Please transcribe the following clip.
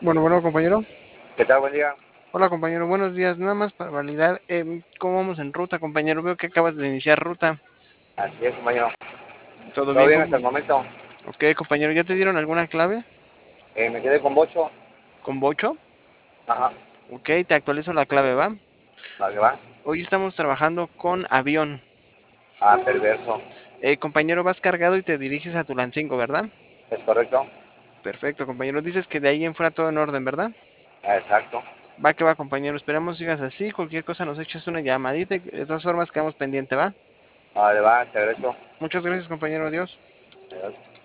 Bueno, compañero. ¿Qué tal? Buen día. Hola, compañero. Buenos días. Nada más para validar cómo vamos en ruta, compañero. Veo que acabas de iniciar ruta. Así es, compañero. ¿Todo ¿Todo bien? bien hasta el momento? Ok, compañero. ¿Ya te dieron alguna clave? Me quedé con Bocho. ¿Con Bocho? Ajá, Ok, te actualizo la clave, ¿va? la que va. Hoy estamos trabajando con avión. Ah, perverso. Compañero, vas cargado y te diriges a Tulancingo, ¿verdad? ¿Es correcto? Perfecto, compañero. Dices que de ahí en fuera todo en orden, ¿verdad? Exacto. Va que va, compañero. Esperamos sigas así. Cualquier cosa nos echas una llamadita. De todas formas, quedamos pendiente, ¿va? Vale, va, te agradezco. Muchas gracias, compañero. Adiós. Adiós.